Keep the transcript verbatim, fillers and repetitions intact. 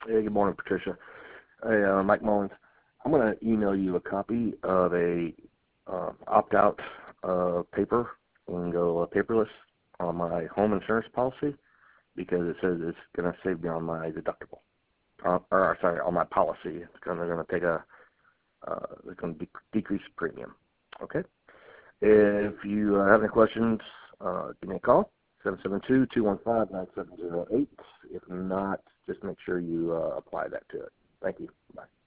Hey, good morning, Patricia. Hey, uh, Mike Mullins. I'm going to email you a copy of a um, opt-out uh, paper and go uh, paperless on my home insurance policy because it says it's going to save me on my deductible. Uh, or sorry, on my policy. It's going to going to take a uh, it's going to de- decrease the premium. Okay. If you uh, have any questions, uh, give me a call. seven seven two, two one five, nine seven zero eight. If not, just make sure you uh, apply that to it. Thank you. Bye.